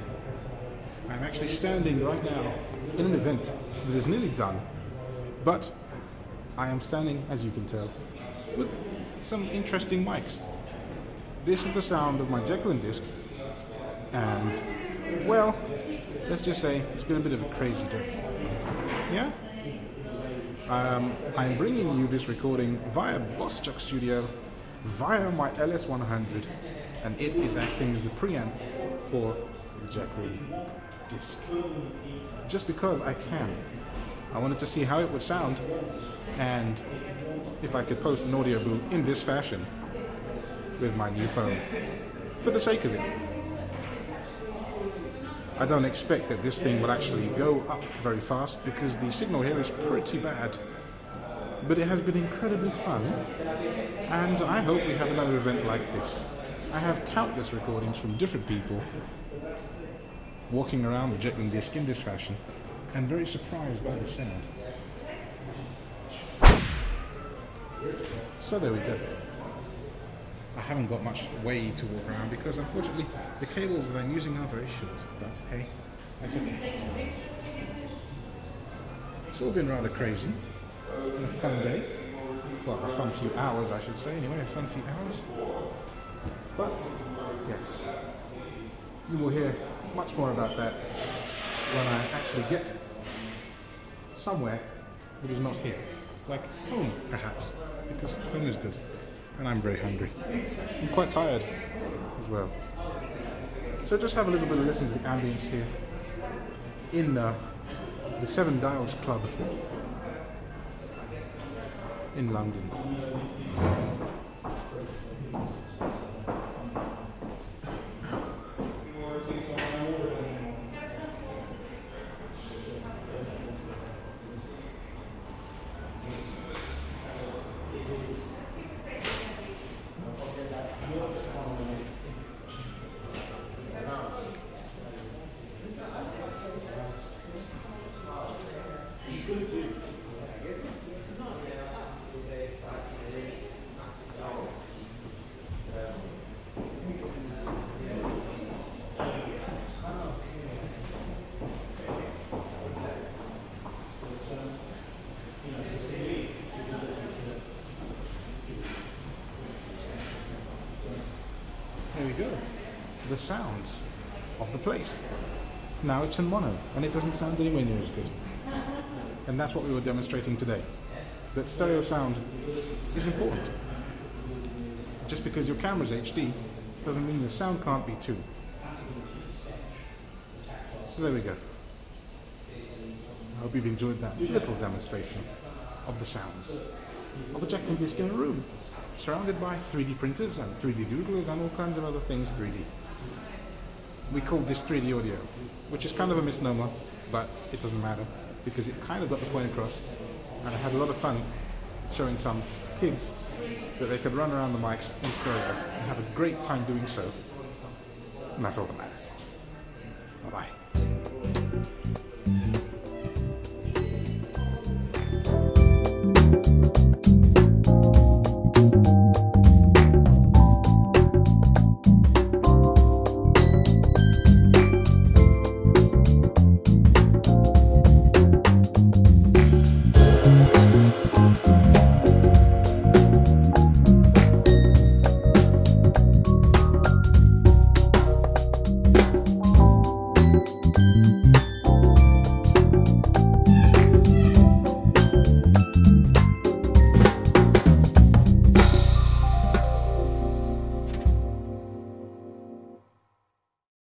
I'm actually standing right now in an event that is nearly done, but I am standing, as you can tell, with some interesting mics. This is the sound of my Jacqueline disc, and, well, let's just say it's been a bit of a crazy day. Yeah? I'm bringing you this recording via Boss Chuck Studio, via my LS100, and it is acting as the preamp for the Jacqueline disc. Just because I can. I wanted to see how it would sound, and if I could post an audio boot in this fashion with my new phone, for the sake of it. I don't expect that this thing will actually go up very fast because the signal here is pretty bad. But it has been incredibly fun, and I hope we have another event like this. I have countless recordings from different people walking around the Jacqueline disc in this fashion, and very surprised by the sound. So there we go. I haven't got much way to walk around because unfortunately the cables that I'm using are very short, but hey, that's okay. It's all been rather crazy. It's been a fun day. Well, a fun few hours I should say anyway, a fun few hours. But, yes, you will hear much more about that when I actually get somewhere that is not here. Like home, perhaps, because home is good. And I'm very hungry. I'm quite tired as well. So just have a little bit of listen to the ambience here in the Seven Dials Club in London. There we go. The sounds of the place. Now it's in mono, and it doesn't sound anywhere near as good. And that's what we were demonstrating today. That stereo sound is important. Just because your camera's HD doesn't mean the sound can't be too. So there we go. I hope you've enjoyed that little demonstration of the sounds of a Jacqueline disc in a room, surrounded by 3D printers and 3D doodlers and all kinds of other things 3D. We call this 3D audio, which is kind of a misnomer, but it doesn't matter because it kind of got the point across, and I had a lot of fun showing some kids that they could run around the mics in stereo and have a great time doing so, and that's all that matters. Bye-bye.